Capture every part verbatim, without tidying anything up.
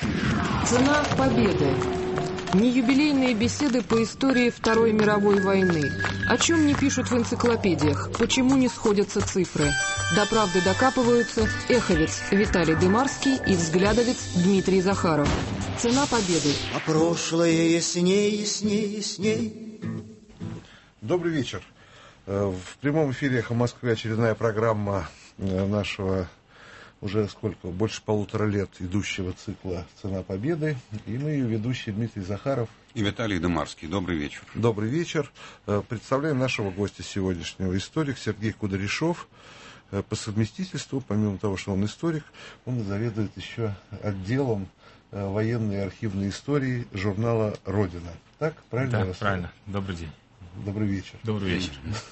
Цена победы. Не юбилейные беседы по истории Второй мировой войны. О чем не пишут в энциклопедиях, почему не сходятся цифры. До правды докапываются эховец Виталий Дымарский и взглядовец Дмитрий Захаров. Цена победы. А прошлое ясней, ясней, ясней. Добрый вечер. В прямом эфире «Эхо Москвы» очередная программа нашего уже сколько, больше полутора лет идущего цикла «Цена победы». И мы ее ведущие Дмитрий Захаров и Виталий Дымарский. Добрый вечер. Добрый вечер. Представляем нашего гостя сегодняшнего, историк Сергей Кудряшов. По совместительству, помимо того, что он историк, он заведует еще отделом военной и архивной истории журнала «Родина». Так, правильно? Да, правильно. Добрый день. Добрый вечер. Добрый вечер.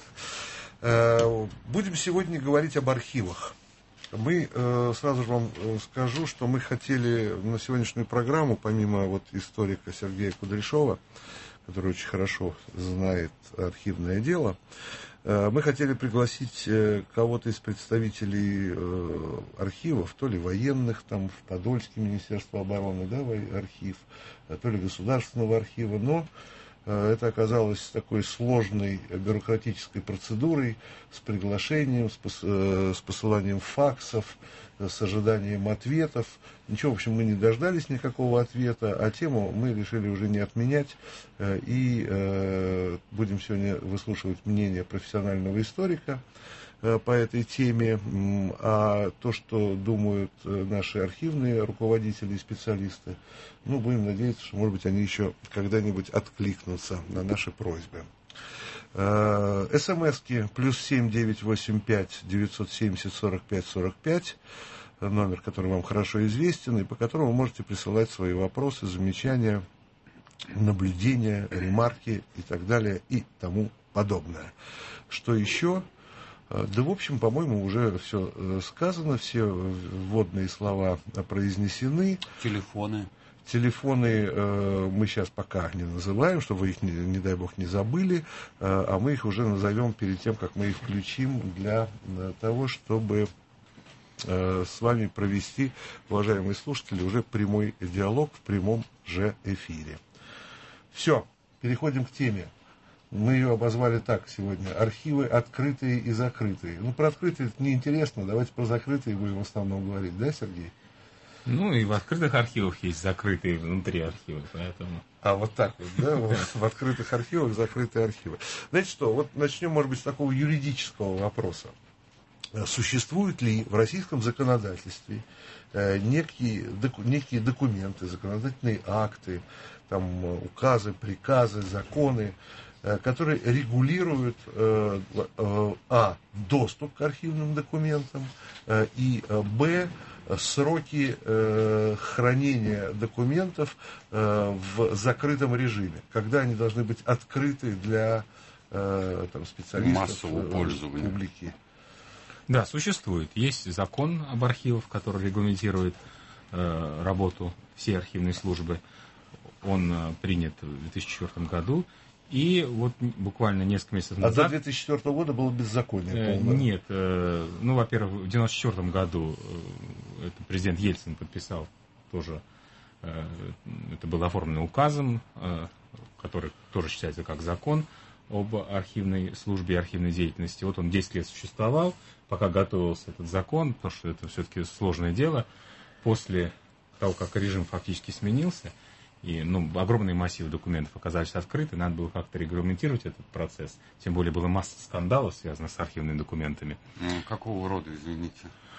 Будем сегодня говорить об архивах. Мы, сразу же вам скажу, что мы хотели на сегодняшнюю программу, помимо вот историка Сергея Кудряшова, который очень хорошо знает архивное дело, мы хотели пригласить кого-то из представителей архивов, то ли военных, там в Подольске Министерство обороны, да, архив, то ли Государственного архива, но это оказалось такой сложной бюрократической процедурой с приглашением, с, пос, с посыланием факсов, с ожиданием ответов. Ничего, в общем, мы не дождались никакого ответа, а тему мы решили уже не отменять. И э, будем сегодня выслушивать мнение профессионального историка э, по этой теме. А то, что думают наши архивные руководители и специалисты, ну, будем надеяться, что, может быть, они еще когда-нибудь откликнутся на наши просьбы. СМСки плюс семь девятьсот восемьдесят пять девятьсот семьдесят сорок пять сорок пять, номер, который вам хорошо известен, и по которому вы можете присылать свои вопросы, замечания, наблюдения, ремарки и так далее и тому подобное. Что еще? Да, в общем, по-моему, уже все сказано, все вводные слова произнесены. Телефоны. Телефоны э, мы сейчас пока не называем, чтобы вы их, не, не дай бог, не забыли, э, а мы их уже назовем перед тем, как мы их включим, для э, того, чтобы э, с вами провести, уважаемые слушатели, уже прямой диалог в прямом же эфире. Все, переходим к теме. Мы ее обозвали так сегодня: архивы открытые и закрытые. Ну, про открытые это неинтересно, давайте про закрытые будем в основном говорить, да, Сергей? Ну, и в открытых архивах есть закрытые внутри архивов, поэтому... А, вот так вот, да? В открытых архивах закрытые архивы. Знаете что, вот начнем, может быть, с такого юридического вопроса. Существуют ли в российском законодательстве некие, некие документы, законодательные акты, там, указы, приказы, законы, которые регулируют а. доступ к архивным документам, и б. сроки э, хранения документов э, в закрытом режиме, когда они должны быть открыты для э, там, специалистов, массового пользования, публики. Да, существует. Есть закон об архивах, который регламентирует э, работу всей архивной службы. Он э, принят в две тысячи четвёртом году. И вот буквально несколько месяцев назад... А до две тысячи четвёртого года было беззаконие? Э, нет. Э, ну, во-первых, в девяносто четвёртом году э, это президент Ельцин подписал тоже. Э, это было оформлено указом, э, который тоже считается как закон об архивной службе и архивной деятельности. Вот он десять лет существовал, пока готовился этот закон, потому что это все-таки сложное дело. После того, как режим фактически сменился, и ну, огромные массивы документов оказались открыты, надо было как-то регламентировать этот процесс. Тем более была масса скандалов, связанных с архивными документами. Ну, какого рода, извините?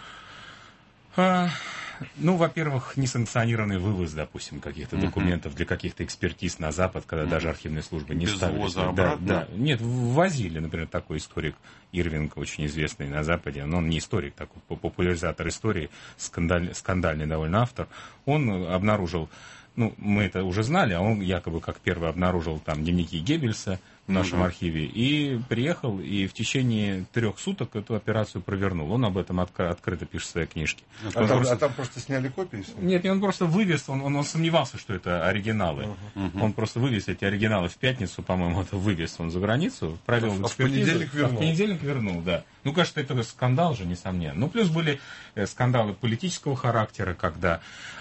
А, ну, во-первых, несанкционированный вывоз, допустим, каких-то uh-huh. документов для каких-то экспертиз на Запад, когда uh-huh. даже архивные службы не без ставили. Ввоза обратно? Да, да. Нет, ввозили, например, такой историк Ирвинг, очень известный на Западе, но он не историк, такой популяризатор истории, скандаль, скандальный довольно автор. Он обнаружил... Ну, мы это уже знали, а он якобы как первый обнаружил там дневники Геббельса, в нашем ну, да. архиве, и приехал, и в течение трех суток эту операцию провернул. Он об этом отк- открыто пишет в своей книжке. А, там, просто... а там просто сняли копии? Нет, он просто вывез, он, он, он сомневался, что это оригиналы. Uh-huh. Он просто вывез эти оригиналы в пятницу, по-моему, это вывез он за границу, провел а экспертизу. В понедельник вернул. А в понедельник вернул, да. Ну, кажется, это скандал же, несомненно. Ну, плюс были скандалы политического характера, когда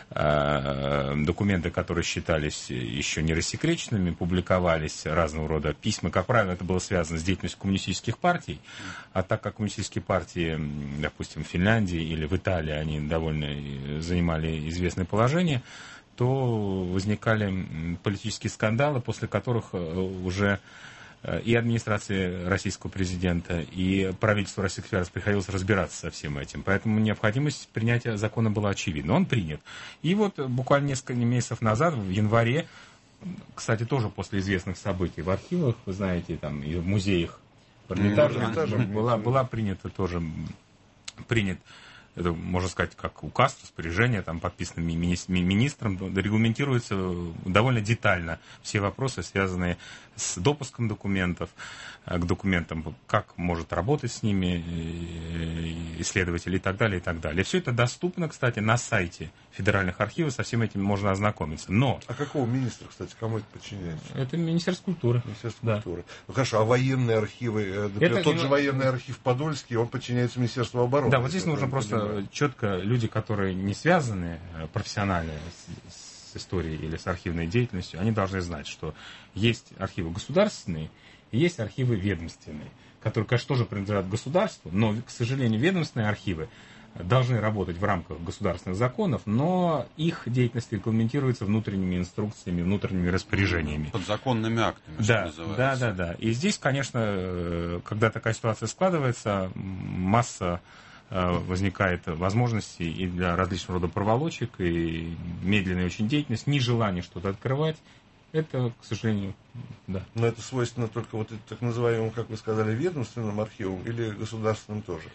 э, документы, которые считались еще не рассекреченными, публиковались, разного рода письма. Как правило, это было связано с деятельностью коммунистических партий. А так как коммунистические партии, допустим, в Финляндии или в Италии, они довольно занимали известное положение, то возникали политические скандалы, после которых уже и администрации российского президента, и правительству Российской Федерации приходилось разбираться со всем этим. Поэтому необходимость принятия закона была очевидна. Он принят. И вот буквально несколько месяцев назад, в январе, кстати, тоже после известных событий в архивах, вы знаете, там и в музеях в Эрмитаже, mm-hmm. была, была принята тоже, принят, это, можно сказать, как указ, распоряжение, там, подписанным мини- министром, регламентируются довольно детально все вопросы, связанные с допуском документов, к документам, как может работать с ними исследователь и так далее, и так далее. Все это доступно, кстати, на сайте Федеральных архивов, со всем этим можно ознакомиться. Но... А какого министра, кстати, кому это подчиняется? Это Министерство культуры. Министерство да. культуры. Ну хорошо, а военные архивы, например, это... тот же военный архив Подольский, он подчиняется Министерству обороны. Да, вот здесь нужно просто понимаю. четко, люди, которые не связаны профессионально с, с историей или с архивной деятельностью, они должны знать, что есть архивы государственные, и есть архивы ведомственные, которые, конечно, тоже принадлежат государству, но, к сожалению, ведомственные архивы должны работать в рамках государственных законов, но их деятельность регламентируется внутренними инструкциями, внутренними распоряжениями. Подзаконными актами, да, что называется. Да, да, да. И здесь, конечно, когда такая ситуация складывается, масса возникает возможностей и для различного рода проволочек, и медленная очень деятельность, нежелание что-то открывать. Это, к сожалению, да. Но это свойственно только вот так называемым, как вы сказали, ведомственным архивам или государственным тоже?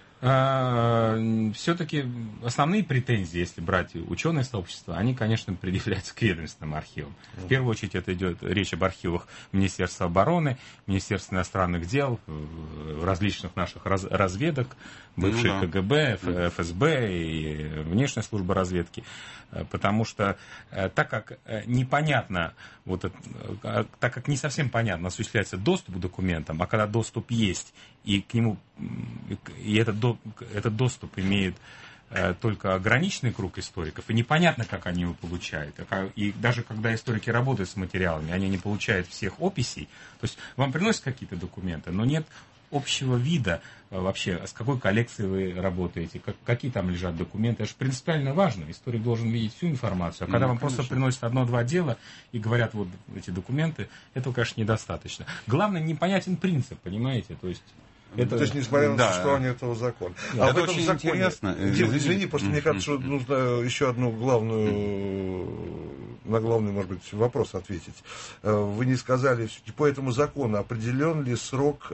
Все-таки основные претензии, если брать ученое сообщество, они, конечно, предъявляются к ведомственным архивам. В первую очередь это идет речь об архивах Министерства обороны, Министерства иностранных дел, различных наших раз, разведок, бывшей ну, да. КГБ, ФСБ и внешняя служба разведки. Потому что так как непонятно, вот это, так как не совсем понятно осуществляется доступ к документам, а когда доступ есть, и к нему и этот, до, этот доступ имеет э, только ограниченный круг историков, и непонятно, как они его получают. И даже когда историки работают с материалами, они не получают всех описей. То есть вам приносят какие-то документы, но нет общего вида вообще, с какой коллекцией вы работаете, как, какие там лежат документы. Это же принципиально важно. Историк должен видеть всю информацию. А когда ну, вам конечно. просто приносят одно-два дела и говорят, вот эти документы, этого, конечно, недостаточно. Главное, непонятен принцип, понимаете? То есть... Это, то есть, несмотря на да. существование этого закона. Да, а это в этом очень законе, интересно. Дим, извини, просто мне кажется, что нужно еще одну главную, на главный, может быть, вопрос ответить. Вы не сказали, по этому закону определен ли срок,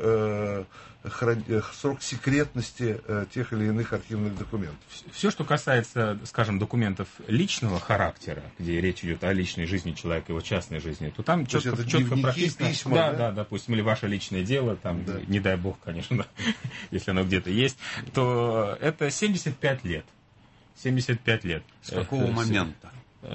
срок секретности тех или иных архивных документов? Все, что касается, скажем, документов личного характера, где речь идет о личной жизни человека, его частной жизни, то там то четко, четко прописано. Письма, да, да, да, допустим, или ваше личное дело, там, да. не дай бог, конечно, да, если оно где-то есть, то это семьдесят пять лет. семьдесят пять лет. С какого это, момента?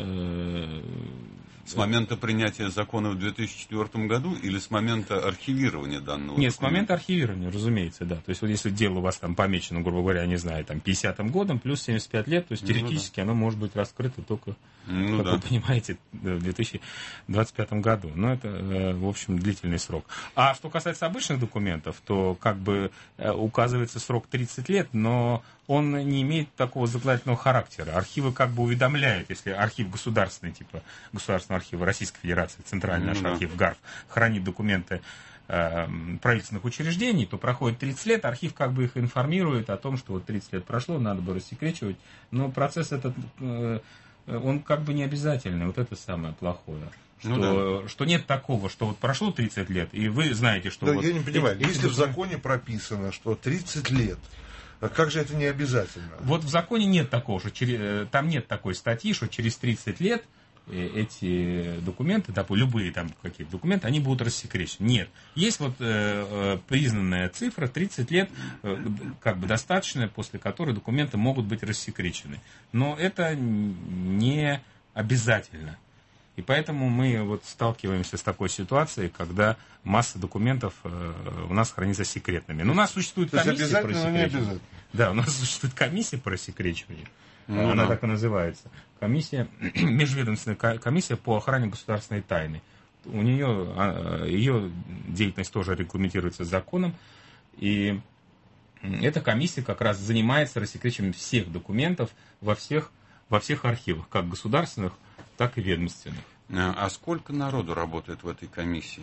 С момента принятия закона в две тысячи четвёртом году или с момента архивирования данного Нет, документа? с момента архивирования, разумеется, да. То есть, вот если дело у вас там помечено, грубо говоря, не знаю, там, пятидесятым годом, плюс семьдесят пять лет, то есть, теоретически ну, да. оно может быть раскрыто только, ну, как да. вы понимаете, в две тысячи двадцать пятом году. Но это, в общем, длительный срок. А что касается обычных документов, то, как бы, указывается срок тридцать лет, но он не имеет такого законодательного характера. Архивы как бы уведомляют, если архив государственный, типа Государственного архива Российской Федерации, центральный наш mm-hmm. архив ГАРФ, хранит документы э, правительственных учреждений, то проходит тридцать лет, архив как бы их информирует о том, что вот тридцать лет прошло, надо бы рассекречивать, но процесс этот, э, он как бы не обязательный, вот это самое плохое. Что, ну, да. что нет такого, что вот прошло тридцать лет, и вы знаете, что... Да, вот я не понимаю, эти, если эти... в законе прописано, что тридцать лет, а как же это не обязательно? Вот в законе нет такого, что через, там нет такой статьи, что через тридцать лет эти документы, допустим, любые там какие-то документы, они будут рассекречены. Нет. Есть вот э, признанная цифра тридцать лет, э, как бы достаточная, после которой документы могут быть рассекречены. Но это не обязательно. И поэтому мы вот сталкиваемся с такой ситуацией, когда масса документов э, у нас хранится секретными. Но у нас существует комиссия по рассекречиванию. Да, у нас существует комиссия по рассекречиванию. Ну, Она да. так и называется. Комиссия, межведомственная комиссия по охране государственной тайны. У нее, ее деятельность тоже регламентируется законом. И эта комиссия как раз занимается рассекречиванием всех документов во всех, во всех архивах, как государственных, так и ведомственных. А сколько народу работает в этой комиссии?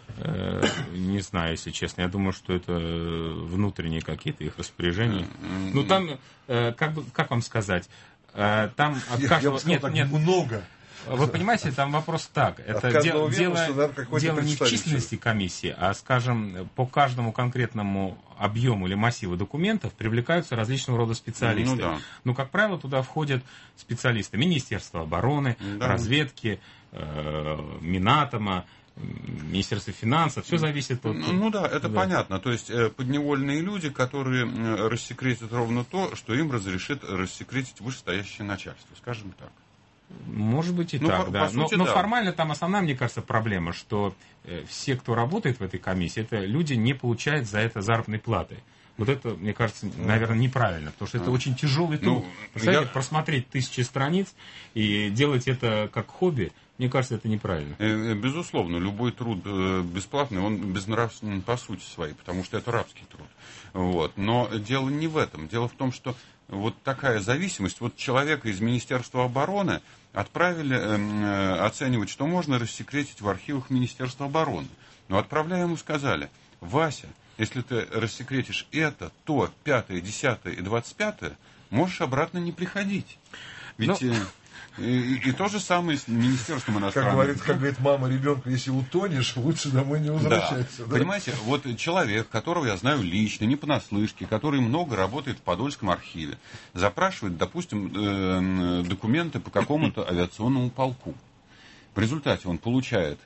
Не знаю, если честно. Я думаю, что это внутренние какие-то их распоряжения. Ну, там, как, бы, как вам сказать, там от я, каждого... Я сказал, нет, нет, много. Вы понимаете, там вопрос так. Это дело, дело, дело не в численности комиссии, а, скажем, по каждому конкретному объему или массиву документов привлекаются различного рода специалисты. Ну, да. ну как правило, туда входят специалисты Министерства обороны, да. разведки, э, Минатома, Министерство финансов, все зависит от... Ну, ну да, это да. понятно. То есть э, подневольные люди, которые э, рассекретят ровно то, что им разрешит рассекретить вышестоящее начальство, скажем так. Может быть и ну, так, по, да. по сути, но, но да. формально там основная, мне кажется, проблема, что э, все, кто работает в этой комиссии, это люди не получают за это заработной платы. Вот это, мне кажется, наверное, неправильно, потому что это очень тяжелый труд. Ну, Представляете, я... просмотреть тысячи страниц и делать это как хобби, мне кажется, это неправильно. Безусловно, любой труд бесплатный, он безнравственен по сути своей, потому что это рабский труд. Вот. Но дело не в этом. Дело в том, что вот такая зависимость. Вот человека из Министерства обороны отправили э, оценивать, что можно рассекретить в архивах Министерства обороны. Но отправляя ему сказали: Вася, если ты рассекретишь это, то, пятое, десятое и двадцать пятое, можешь обратно не приходить. Ведь... Но... И, и то же самое с Министерством иностранных как говорит, как говорит мама ребенку, если утонешь, лучше домой не возвращайся. Да. Да? Понимаете, вот человек, которого я знаю лично, не понаслышке, который много работает в Подольском архиве, запрашивает, допустим, документы по какому-то авиационному полку. В результате он получает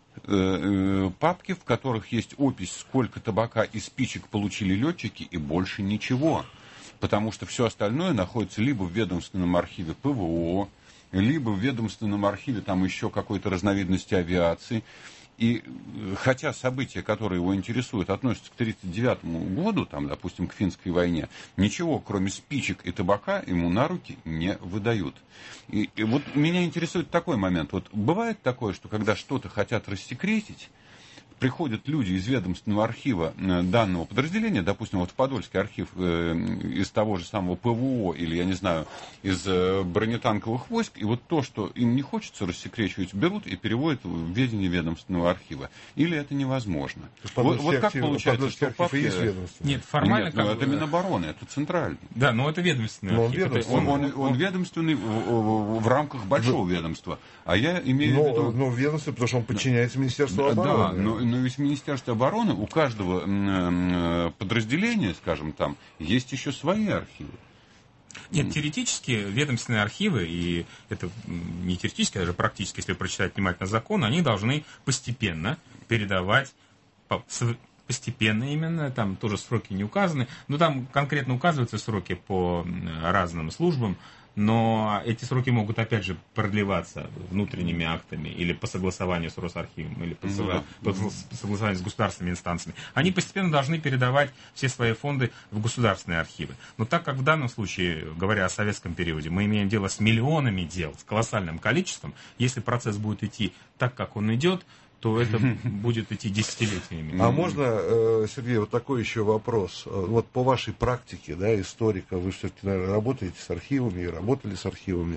папки, в которых есть опись, сколько табака и спичек получили летчики, и больше ничего. Потому что все остальное находится либо в ведомственном архиве ПВО, либо в ведомственном архиве там еще какой-то разновидности авиации. И хотя события, которые его интересуют, относятся к тысяча девятьсот тридцать девятому году, там, допустим, к финской войне, ничего, кроме спичек и табака, ему на руки не выдают. И, и вот меня интересует такой момент. Вот бывает такое, что когда что-то хотят рассекретить, приходят люди из ведомственного архива данного подразделения, допустим, вот в Подольский архив э, из того же самого ПВО или, я не знаю, из э, бронетанковых войск, и вот то, что им не хочется рассекречивать, берут и переводят в ведение ведомственного архива. Или это невозможно. Вот, вот как архив, получается, что папки... Нет, формально... Нет, ну, это Минобороны, это центральный. Да, но это ведомственный но архив. Он, ведомственный. Он, он, он ведомственный в, в, в рамках большого да. ведомства. А я имею но, в виду... Но ведомство, потому что он подчиняется Министерству да, обороны. Да, но, но ведь Министерство обороны, у каждого подразделения, скажем, там, есть еще свои архивы. Нет, теоретически ведомственные архивы, и это не теоретически, а даже практически, если прочитать внимательно закон, они должны постепенно передавать, постепенно именно, там тоже сроки не указаны, но там конкретно указываются сроки по разным службам, но эти сроки могут, опять же, продлеваться внутренними актами или по согласованию с Росархивом, или по, ну, согла... да. по согласованию с государственными инстанциями. Они постепенно должны передавать все свои фонды в государственные архивы. Но так как в данном случае, говоря о советском периоде, мы имеем дело с миллионами дел, с колоссальным количеством, если процесс будет идти так, как он идет, то это будет идти десятилетиями. А можно, Сергей, вот такой еще вопрос. Вот по вашей практике, да, историка, вы все-таки, наверное, работаете с архивами и работали с архивами.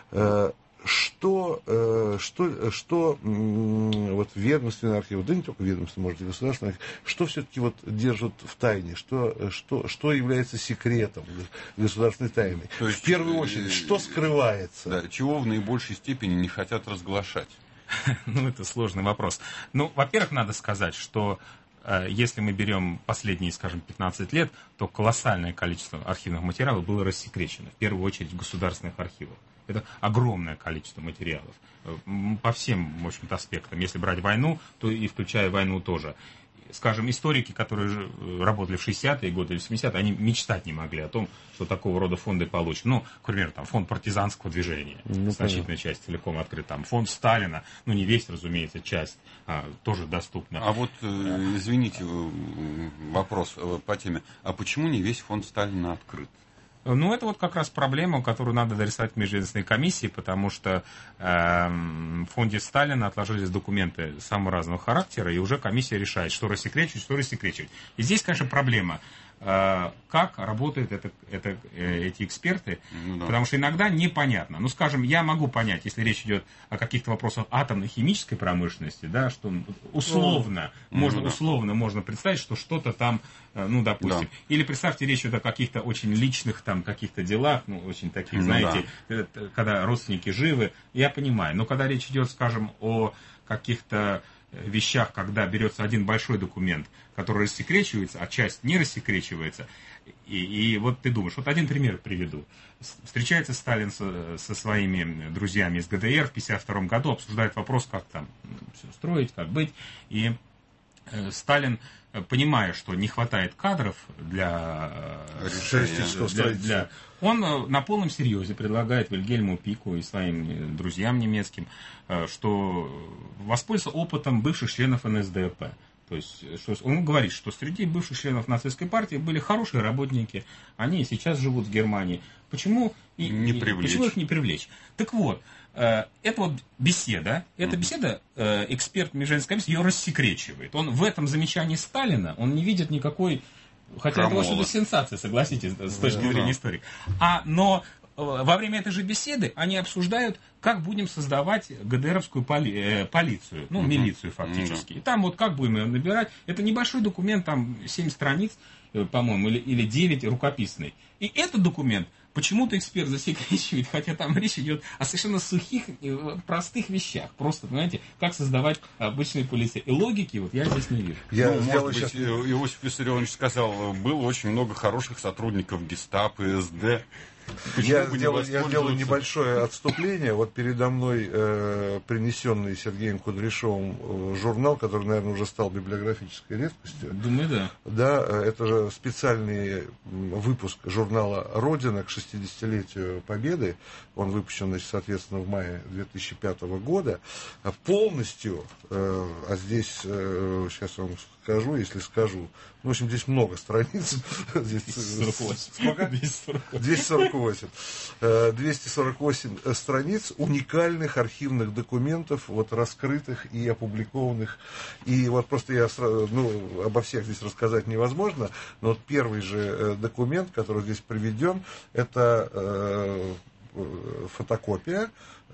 Что, что, что вот ведомственные архивы, да не только ведомственные, может, и государственные архивы, что все-таки вот держат в тайне, что, что, что является секретом государственной тайны? То есть, в первую очередь, что скрывается? Да, чего в наибольшей степени не хотят разглашать? Ну, это сложный вопрос. Ну, во-первых, надо сказать, что э, если мы берем последние, скажем, пятнадцать лет, то колоссальное количество архивных материалов было рассекречено, в первую очередь в государственных архивах. Это огромное количество материалов по всем, в общем-то, аспектам. Если брать войну, то и включая войну тоже. Скажем, историки, которые работали в шестидесятые годы или семидесятые, они мечтать не могли о том, что такого рода фонды получат. Ну, к примеру, там, фонд партизанского движения, ну, значительная часть целиком открыт. Там, фонд Сталина, ну, не весь, разумеется, часть а, тоже доступна. А вот, извините, вопрос по теме. А почему не весь фонд Сталина открыт? Ну, это вот как раз проблема, которую надо дорисовать в межведомственной комиссии, потому что э, в фонде Сталина отложились документы самого разного характера, и уже комиссия решает, что рассекречивать, что рассекречивать. И здесь, конечно, проблема. Как работают это, это, эти эксперты, ну, да. Потому что иногда непонятно. Ну, скажем, я могу понять, если речь идет о каких-то вопросах атомно-химической промышленности, да, что условно, ну, можно, да. условно можно представить, что что-то там, ну, допустим, да. Или представьте, речь идет о каких-то очень личных там каких-то делах, ну, очень таких, ну, знаете, да. Когда родственники живы, я понимаю. Но когда речь идет, скажем, о каких-то вещах, когда берется один большой документ, который рассекречивается, а часть не рассекречивается, и, и вот ты думаешь, вот один пример приведу. Встречается Сталин со, со своими друзьями из ГДР в тысяча девятьсот пятьдесят втором году, обсуждает вопрос, как там все строить, как быть, и э, Сталин, понимая, что не хватает кадров для решения, для, для, он на полном серьезе предлагает Вильгельму Пику и своим друзьям немецким, что воспользоваться опытом бывших членов эн эс дэ эпэ. То есть, что он говорит, что среди бывших членов нацистской партии были хорошие работники, они сейчас живут в Германии. Почему, и, не и, почему их не привлечь? Так вот, это вот беседа, эта беседа, эксперт межведомственной комиссии ее рассекречивает. Он в этом замечании Сталина, он не видит никакой, хотя это что-то сенсация, согласитесь, с точки ну, зрения да. истории. А, но во время этой же беседы они обсуждают, как будем создавать ГДРовскую поли, э, полицию, ну, uh-huh. милицию фактически. Uh-huh. И там вот как будем ее набирать. Это небольшой документ, там семь страниц, э, по-моему, или, или девять рукописный. И этот документ почему-то эксперт засекречивает, хотя там речь идет о совершенно сухих, простых вещах. Просто, понимаете, как создавать обычные полиции. И логики вот я здесь не вижу. Я ну, может быть, сейчас... Иосиф Виссарионович сказал, было очень много хороших сотрудников гестапо, эс дэ. Я сделаю, я сделаю небольшое отступление. Вот передо мной э, принесенный Сергеем Кудряшовым э, журнал, который, наверное, уже стал библиографической редкостью. Думаю, да. Да, это же специальный выпуск журнала «Родина» к шестидесятилетию Победы. Он выпущен, значит, соответственно, в мае две тысячи пятого года. Полностью, э, а здесь, э, сейчас вам скажу, если скажу, ну, в общем, здесь много страниц. двести сорок восемь. Сколько? двести сорок восемь. двести сорок восемь страниц уникальных архивных документов, вот, раскрытых и опубликованных. И вот просто я, ну, обо всех здесь рассказать невозможно, но вот первый же документ, который здесь приведен, это э, фотокопия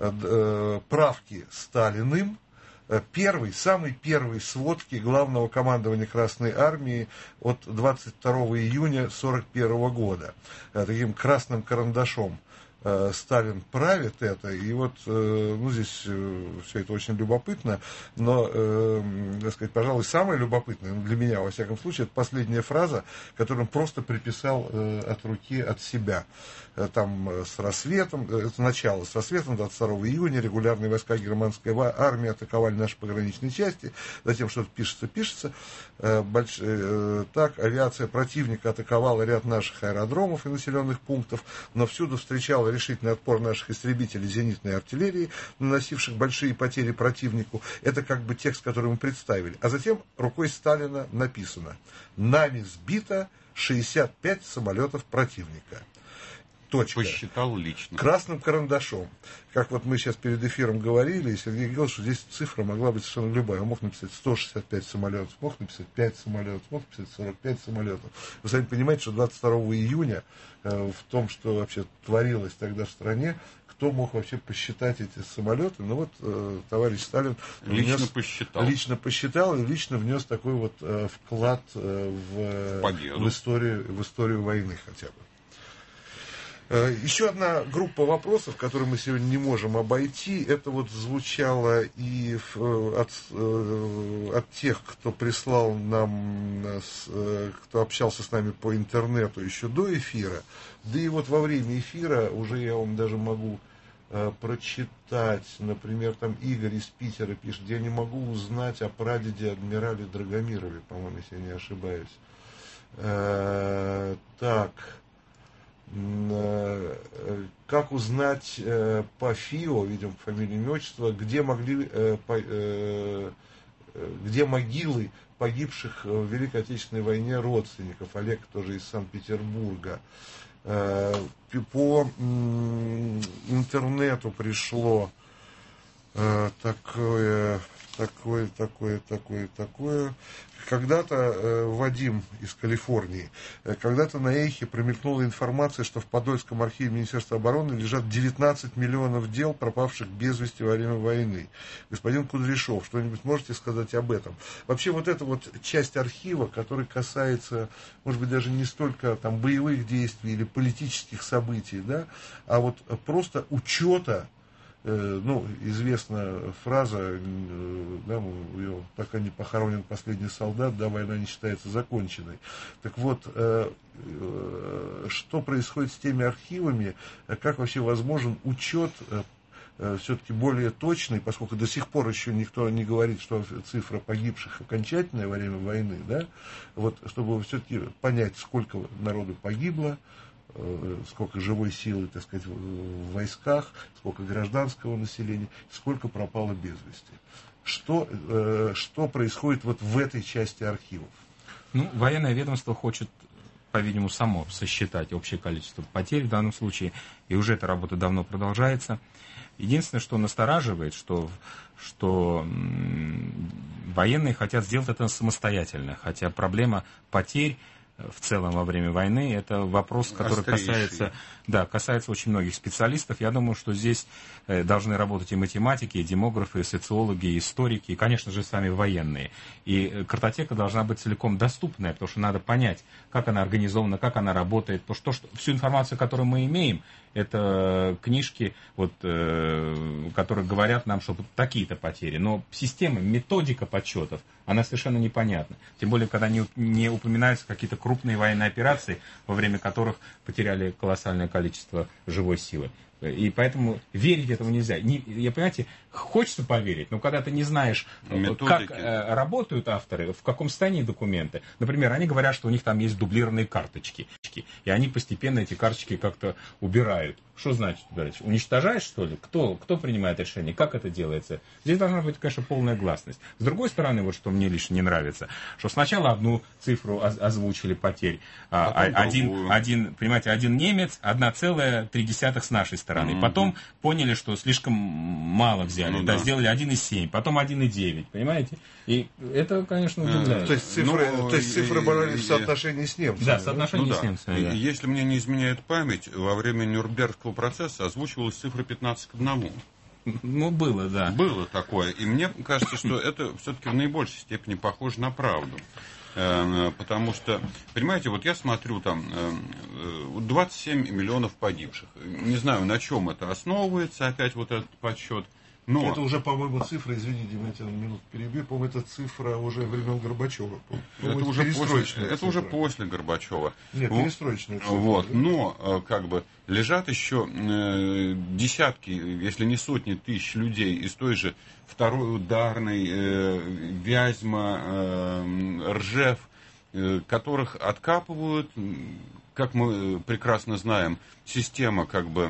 э, правки Сталиным, первый, самый первый сводки Главного командования Красной Армии от двадцать второго июня сорок первого года. Таким красным карандашом Сталин правит это, и вот, ну, здесь все это очень любопытно, но, так сказать, пожалуй, самое любопытное, для меня, во всяком случае, это последняя фраза, которую он просто приписал от руки, от себя. Там с рассветом, это начало, с рассветом двадцать второго июня регулярные войска германской армии атаковали наши пограничные части, затем что-то пишется, пишется, больш... так, авиация противника атаковала ряд наших аэродромов и населенных пунктов, но всюду встречала решительный отпор наших истребителей зенитной артиллерии, наносивших большие потери противнику. Это как бы текст, который мы представили. А затем рукой Сталина написано: нами сбито шестьдесят пять самолетов противника. Точка. Посчитал лично. Красным карандашом. Как вот мы сейчас перед эфиром говорили, и Сергей говорил, что здесь цифра могла быть совершенно любая. Он мог написать сто шестьдесят пять самолетов, мог написать пять самолетов, мог написать сорок пять самолетов. Вы сами понимаете, что двадцать второго июня э, в том, что вообще творилось тогда в стране, кто мог вообще посчитать эти самолеты? Ну вот э, товарищ Сталин лично внес, посчитал. Лично посчитал и лично внес такой вот э, вклад э, в, в, историю, в историю войны хотя бы. Еще одна группа вопросов, которые мы сегодня не можем обойти, это вот звучало и от, от тех, кто прислал нам, кто общался с нами по интернету еще до эфира, да и вот во время эфира уже я вам даже могу э, прочитать. Например, там Игорь из Питера пишет: я не могу узнать о прадеде адмирале Драгомирове, по-моему, если я не ошибаюсь. Э, так, э, как узнать э, по ФИО, видимо, по фамилии, имя, отчество, где могли, э, по, э, где могилы погибших в Великой Отечественной войне родственников. Олег тоже из Санкт-Петербурга. По интернету пришло такое, такое, такое, такое, такое. Когда-то Вадим из Калифорнии, когда-то на Эхе промелькнула информация, что в Подольском архиве Министерства обороны лежат девятнадцать миллионов дел, пропавших без вести во время войны. Господин Кудряшов, что-нибудь можете сказать об этом? Вообще вот эта вот часть архива, которая касается, может быть, даже не столько там боевых действий или политических событий, да, а вот просто учета. Ну, известна фраза, да, ее, пока не похоронен последний солдат, да, война не считается законченной. Так вот, что происходит с теми архивами, как вообще возможен учет все-таки более точный, поскольку до сих пор еще никто не говорит, что цифра погибших окончательная во время войны, да, вот, чтобы все-таки понять, сколько народу погибло, сколько живой силы, так сказать, в войсках, сколько гражданского населения, сколько пропало без вести. Что, э, что происходит вот в этой части архивов? Ну, военное ведомство хочет, по-видимому, само сосчитать общее количество потерь в данном случае, и уже эта работа давно продолжается. Единственное, что настораживает, что, что м, военные хотят сделать это самостоятельно, хотя проблема потерь в целом во время войны, это вопрос, который касается, да, касается очень многих специалистов. Я думаю, что здесь э, должны работать и математики, и демографы, и социологи, и историки, и, конечно же, сами военные. И картотека должна быть целиком доступная, потому что надо понять, как она организована, как она работает. Потому что, что всю информацию, которую мы имеем, это книжки, вот, э, которые говорят нам, что такие-то потери. Но система, методика подсчетов, она совершенно непонятна. Тем более, когда не, не упоминаются какие-то крупные военные операции, во время которых потеряли колоссальное количество живой силы. И поэтому верить этому нельзя. Не, я, понимаете, хочется поверить, но когда ты не знаешь, методики, как э, работают авторы, в каком состоянии документы. Например, они говорят, что у них там есть дублированные карточки, и они постепенно эти карточки как-то убирают. Что значит убирать? Уничтожаешь, что ли? Кто, кто принимает решение? Как это делается? Здесь должна быть, конечно, полная гласность. С другой стороны, вот что мне лично не нравится, что сначала одну цифру озвучили потерь. А, один, один, понимаете, один немец, одна целая три десятых с нашей стороны. Mm-hmm. Потом поняли, что слишком мало взяли. Ну, да, да, сделали один и семь, потом один и девять, понимаете? И это, конечно, удивляет. Mm-hmm. То есть цифры, ну, то есть цифры брали в соотношении с немцами. Да, в соотношении ну, с да. немцами. Да. Если мне не изменяет память, во время Нюрнбергского процесса озвучивалась цифра пятнадцать к одному. Ну, было, да. Было такое. И мне кажется, что это все-таки в наибольшей степени похоже на правду. Потому что, понимаете, вот я смотрю, там двадцать семь миллионов погибших. Не знаю, на чем это основывается, опять вот этот подсчет. Но... Это уже, по-моему, цифра, извините, я тебя на минуту перебью, по-моему, это цифра уже времен Горбачева. Это, уже после, это уже после Горбачева. Нет, перестроечная цифра. Вот, но, как бы, лежат еще э, десятки, если не сотни тысяч людей из той же второй ударной, э, Вязьма, э, Ржев, э, которых откапывают, как мы прекрасно знаем, система, как бы,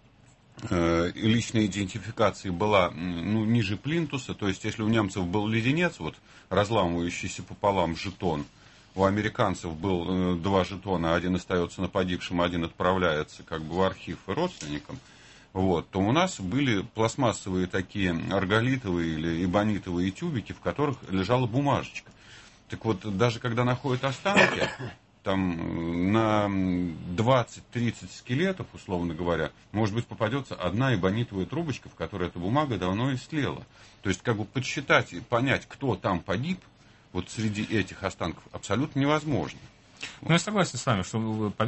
личной идентификации была, ну, ниже плинтуса, то есть если у немцев был леденец, вот разламывающийся пополам жетон, у американцев был э, два жетона, один остается на погибшем, один отправляется как бы в архив и родственникам, вот, то у нас были пластмассовые такие арголитовые или эбонитовые тюбики, в которых лежала бумажечка. Так вот, даже когда находят останки, там на двадцать-тридцать скелетов, условно говоря, может быть, попадется одна эбонитовая трубочка, в которой эта бумага давно истлела. То есть, как бы подсчитать и понять, кто там погиб, вот среди этих останков, абсолютно невозможно. Ну, я согласен с вами, что, по-видимому,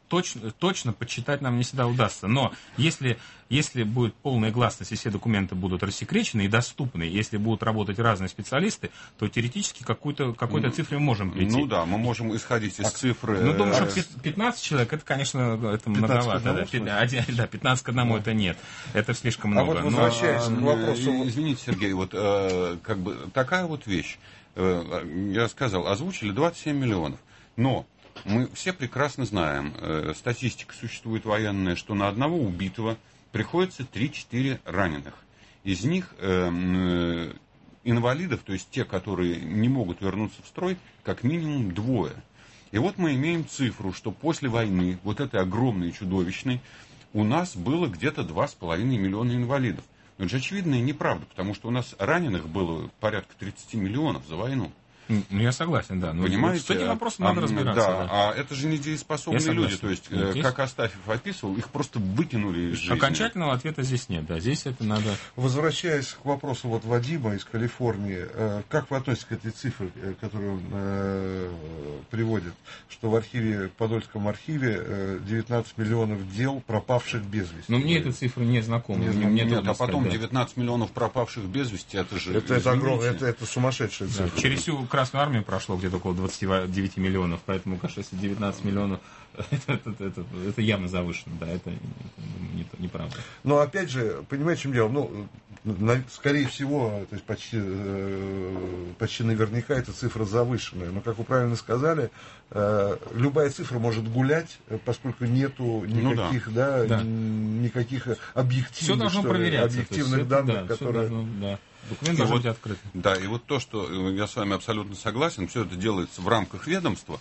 точно, точно подсчитать нам не всегда удастся. Но если, если будет полная гласность, и все документы будут рассекречены и доступны, если будут работать разные специалисты, то теоретически какую-то, какой-то цифре мы можем прийти. Ну да, мы можем исходить из цифры... Ну, думаю, что пятнадцать человек, это, конечно, это многовато. Да, да, пятнадцать к одному это нет. Это слишком много. А вот возвращаясь Но, к вопросу... Извините, Сергей, вот э, как бы такая вот вещь. Э, я сказал, озвучили двадцать семь миллионов. Но мы все прекрасно знаем, э, статистика существует военная, что на одного убитого приходится три-четыре раненых. Из них э, э, инвалидов, то есть те, которые не могут вернуться в строй, как минимум двое. И вот мы имеем цифру, что после войны, вот этой огромной и чудовищной, у нас было где-то два с половиной миллиона инвалидов. Но это же очевидная неправда, потому что у нас раненых было порядка тридцать миллионов за войну. Ну, я согласен, да. Но понимаете? С этим вопросом надо а, разбираться. Да, да. а это же недееспособные люди. То есть, нет, как Астафьев описывал, их просто выкинули из жизни. Окончательного ответа здесь нет. Да, здесь это надо... Возвращаясь к вопросу вот Вадима из Калифорнии, как вы относитесь к этой цифре, которую он э, приводит, что в архиве, в Подольском архиве девятнадцать миллионов дел, пропавших без вести? Ну, мне эта цифра не знакома. Не мне, мне Нет, а потом сказать, да. девятнадцать миллионов пропавших без вести, это же... Это, это, огром... это, это сумасшедшая цифра. Да, через всю Красную Армию прошло где-то около двадцать девять миллионов, поэтому, конечно, если девятнадцать миллионов, это, это, это, это явно завышено, да, это, это не, неправда. Но опять же, понимаете, в чем дело? Ну, на, скорее всего, то есть почти, почти наверняка эта цифра завышенная. Но, как вы правильно сказали, любая цифра может гулять, поскольку нету никаких, ну, да. Да, да. никаких объективных, все что ли, объективных есть, данных, да, которые... должно, да. Документы должны вот, быть открыты. Да, и вот то, что я с вами абсолютно согласен, все это делается в рамках ведомства,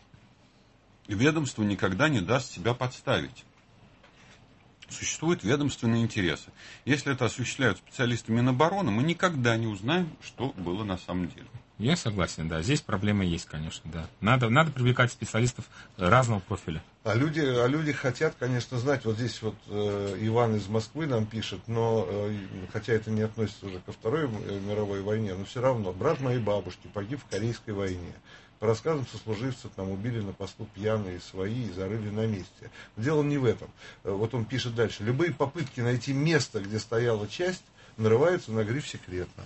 и ведомство никогда не даст себя подставить. Существуют ведомственные интересы. Если это осуществляют специалисты Минобороны, мы никогда не узнаем, что было на самом деле. Я согласен, да. Здесь проблемы есть, конечно, да. Надо, надо привлекать специалистов разного профиля. А люди, а люди хотят, конечно, знать. Вот здесь вот э, Иван из Москвы нам пишет, но э, хотя это не относится уже ко Второй мировой войне, но все равно брат моей бабушки погиб в Корейской войне. По рассказам сослуживцев, там убили на посту пьяные свои и зарыли на месте. Дело не в этом. Вот он пишет дальше. Любые попытки найти место, где стояла часть, нарываются на гриф «секретно».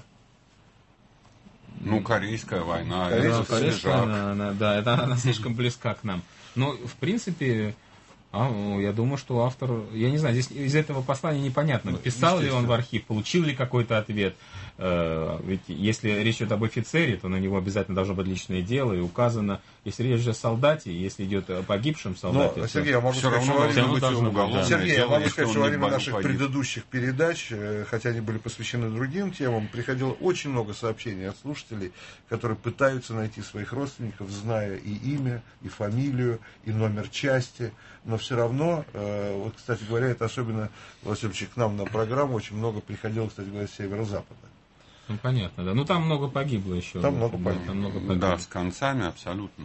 Ну, Корейская война, Корейская, это Корейская, она, она, да, это она слишком близка к нам. Но, в принципе, а, я думаю, что автор, я не знаю, здесь из этого послания непонятно, писал ли он в архив, получил ли какой-то ответ. Ведь если речь идет об офицере, то на него обязательно должно быть личное дело, и указано, если речь идет о солдате, если идет о погибшем солдате. Но, Сергей, я могу все сказать, равно что во быть время, уголовное Сергей, я дело, могу если сказать, он что во не время наших погиб. предыдущих передач, хотя они были посвящены другим темам, приходило очень много сообщений от слушателей, которые пытаются найти своих родственников, зная и имя, и фамилию, и номер части, но все равно, вот, кстати говоря, это особенно, Владимир Васильевич, к нам на программу очень много приходило, кстати говоря, с северо-запада. Ну, понятно, да. Ну, там много погибло еще. Там да, много погибло. Там много погибло. Да, с концами абсолютно.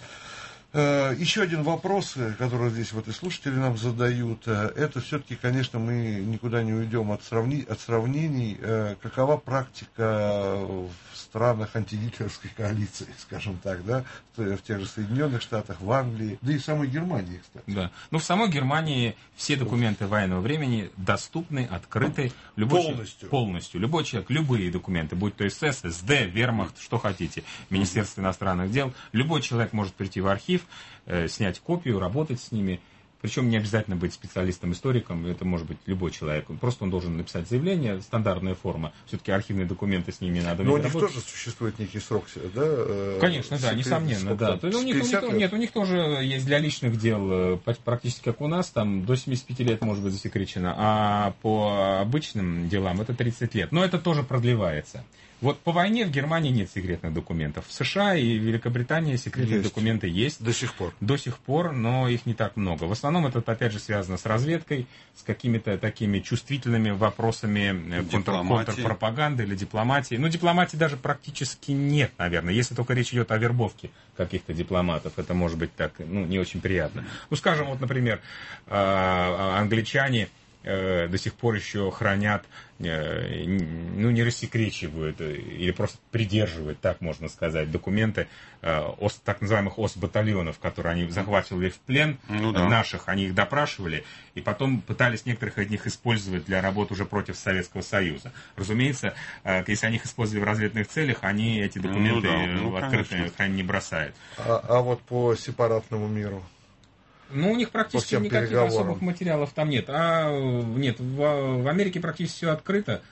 Еще один вопрос, который здесь вот и слушатели нам задают, это все-таки, конечно, мы никуда не уйдем от, сравни, от сравнений. Какова практика в странах антигитлеровской коалиции, скажем так, да, в тех же Соединенных Штатах, в Англии, да и в самой Германии, кстати. Да. Ну, в самой Германии все документы военного времени доступны, открыты. Любой полностью. Человек, полностью. Любой человек, любые документы, будь то СС, СД, Вермахт, что хотите, Министерство иностранных дел, любой человек может прийти в архив, э, снять копию, работать с ними. Причем не обязательно быть специалистом-историком, это может быть любой человек. Просто он должен написать заявление, стандартная форма. Все-таки архивные документы с ними надо. Но у них работать. Тоже существует некий срок, да? Конечно, да, несомненно, да. То есть у, них, у, них, нет, у них тоже есть для личных дел практически как у нас, там до семидесяти пяти лет может быть засекречено, а по обычным делам это тридцать лет. Но это тоже продлевается. Вот по войне в Германии нет секретных документов. В США и Великобритании секретные есть. Документы есть. До сих пор. До сих пор, но их не так много. В основном это, опять же, связано с разведкой, с какими-то такими чувствительными вопросами контр, контрпропаганды или дипломатии. Ну, дипломатии даже практически нет, наверное. Если только речь идет о вербовке каких-то дипломатов, это может быть так, ну, не очень приятно. Ну, скажем, вот, например, англичане э, до сих пор еще хранят, э, ну, не рассекречивают или просто придерживают, так можно сказать, документы э, ос, так называемых ос-батальонов, которые они захватывали в плен, ну, да. наших, они их допрашивали, и потом пытались некоторых из них использовать для работы уже против Советского Союза. Разумеется, э, если они их использовали в разведных целях, они эти документы ну, да. ну, открыто храни не бросают. А, а вот по сепаратному миру? Ну, у них практически никаких особых материалов там нет. А нет, в, в Америке практически все открыто.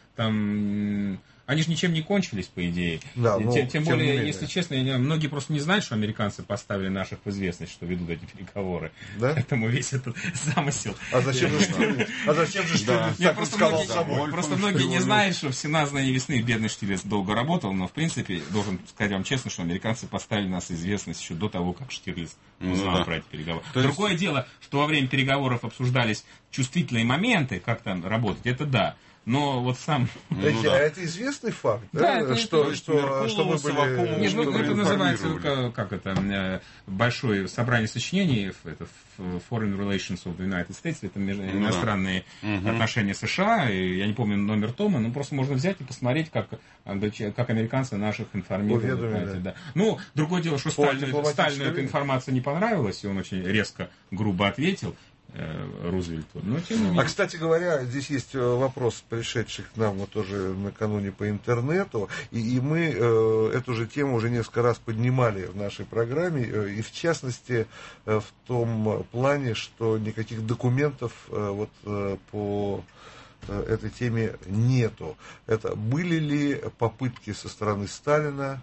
Там они же ничем не кончились, по идее. Да, ну, тем, тем более, менее. если честно, многие просто не знают, что американцы поставили наших в известность, что ведут эти переговоры. Да? Поэтому весь этот замысел. А зачем же Штирлиц? А зачем же Штирлиц так сказал собой? Просто многие не знают, что в «Сенатной весны» бедный Штирлиц долго работал, но, в принципе, должен сказать вам честно, что американцы поставили нас в известность еще до того, как Штирлиц узнал ну, да. про эти переговоры. То Другое есть... дело, что во время переговоров обсуждались чувствительные моменты, как там работать, это да. Но вот сам... Ну, а да. это известный факт, да? да что, это, что, что мы были... Нет, ну, это называется, как, как это, большое собрание сочинений, это Foreign Relations of the United States, это между, ну, иностранные да. отношения США, и я не помню номер тома, но просто можно взять и посмотреть, как, как американцы наших информируют. Знаете, да. Ну, другое дело, что Сталину, Сталину эта информация не понравилась, и он очень резко, грубо ответил. Рузвельту. Но, тем не менее. А, кстати говоря, здесь есть вопрос, пришедший к нам вот тоже накануне по интернету, и, и мы э, эту же тему уже несколько раз поднимали в нашей программе, э, и в частности э, в том плане, что никаких документов э, вот, э, по э, этой теме нету. Это были ли попытки со стороны Сталина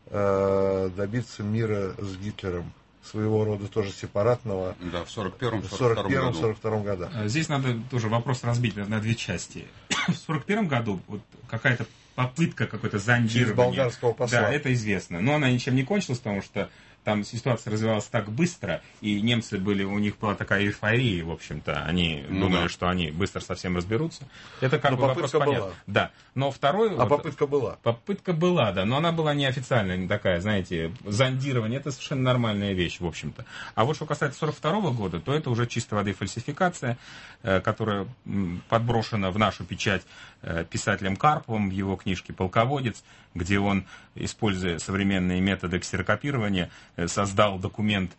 э, добиться мира с Гитлером? Своего рода тоже сепаратного. Да, в сорок первом сорок втором году. Здесь надо тоже вопрос разбить на две части. В сорок первом году вот какая-то попытка какой-то зондирования. Через болгарского посла. Да, это известно. Но она ничем не кончилась, потому что там ситуация развивалась так быстро, и немцы были, у них была такая эйфория, в общем-то, они ну, думали, да. что они быстро совсем разберутся. Это как но бы вопрос понятен. Да. Но второй... А вот, попытка была? Попытка была, да, но она была неофициальная, не такая, знаете, зондирование, это совершенно нормальная вещь, в общем-то. А вот что касается сорок второго года, то это уже чистой воды фальсификация, которая подброшена в нашу печать писателем Карповым в его книжке «Полководец», где он, используя современные методы ксерокопирования, создал документ,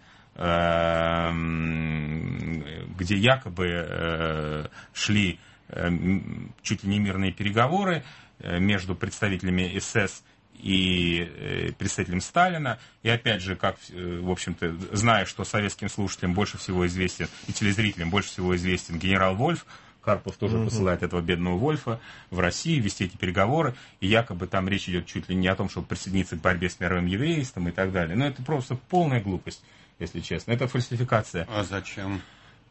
где якобы шли чуть ли не мирные переговоры между представителями эс эс и представителем Сталина. И опять же, как, в общем-то, зная, что советским слушателям больше всего известен, и телезрителям больше всего известен генерал Вольф, Карпов тоже mm-hmm. посылает этого бедного Вольфа в Россию вести эти переговоры, и якобы там речь идет чуть ли не о том, чтобы присоединиться к борьбе с мировым еврейством и так далее. Но это просто полная глупость, если честно. Это фальсификация. А зачем?